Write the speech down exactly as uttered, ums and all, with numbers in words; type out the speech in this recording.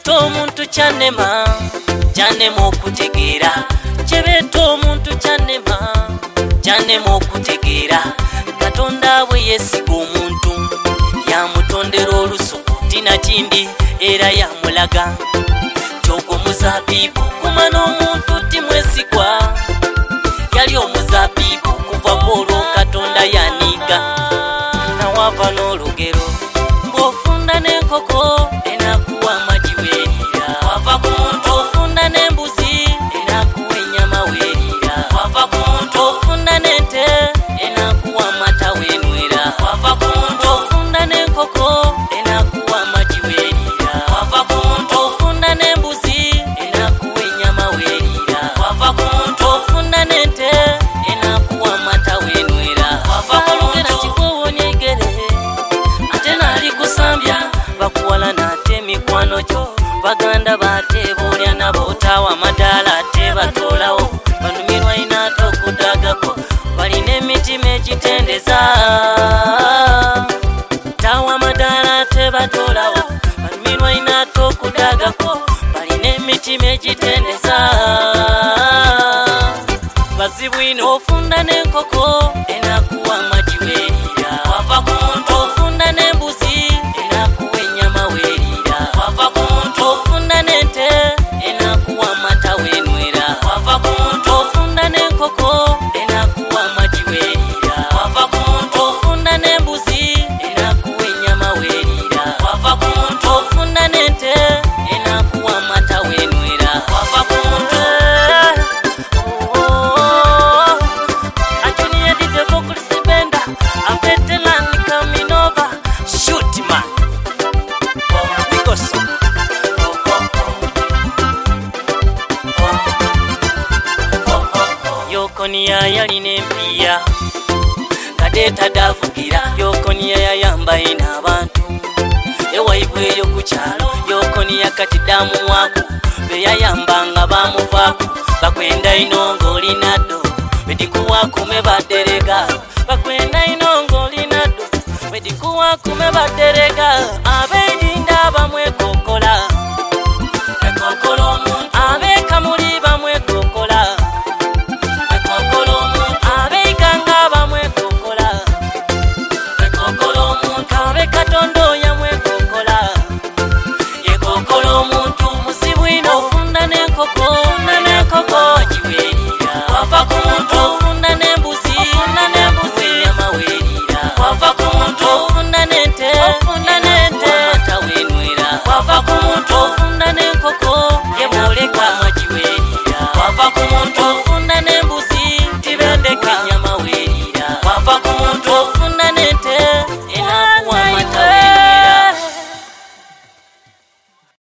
Kyebeta omuntu kyanema kyanema okutegeera Kyebeta omuntu kyanema kyanema okutegeera Katonda bwe yeesiga omuntu yamutondera olusuku tina kindi era yamulaga Kyogo muzabibu kumana omuntu timwesigwa Yali omuzabibu kuva kwolwo Katonda yaniga Nawava n'olugero Bw'ofunda n'enkoko enakuwa amagi weerira Wava ku muntu ofunda n'embuzi enakuwa ennyama weerira Wava ku muntu ofunda n'ente enakuwa amata weenywera Wava ku muntu ofunda n'enkoko enakuwa amagi weerira Wava ku muntu ofunda n'embuzi enakuwa ennyama weerira Wava ku muntu ofunda n'ente enakuwa amata weenywera Wava ku muntu kikuwonya igere ate naali kusambya bakuwala nate mikwano gyo baganda bate boolya nabo otawa madaala ate batolawo banumirwa inaate okudagako balina emitima egitendeza tawa madaala ate batolawo banumirwa inaate okudagako balina emitima egitendeza bazibu ino ofunda n'enkoko enakuwa amagi weerira Wava ku muntu ofunda n'embuzi enakuwa ennyama weerira Wava ku muntu ofunda n'ente enakuwa amata weenywera Wava ku muntu ofunda n'enkoko enakuwa amagi weerira Wava ku muntu ofunda n'embuzi enakuwa ennyama weerira Wava ku muntu ofunda n'ente enakuwa amata weenywera Wava ku muntu Yokoniya yalina empiya Kadeeta davugira Yokoniya yayamba ina abantu ewaibweyo ku kyalo Yokoniya kati damuwaku beyayambanga bamuvaako bakwenda ino ng'olina ddo bedikuwakume badderega bakwenda ino ng'olina ddo bedikuwakume badderega abe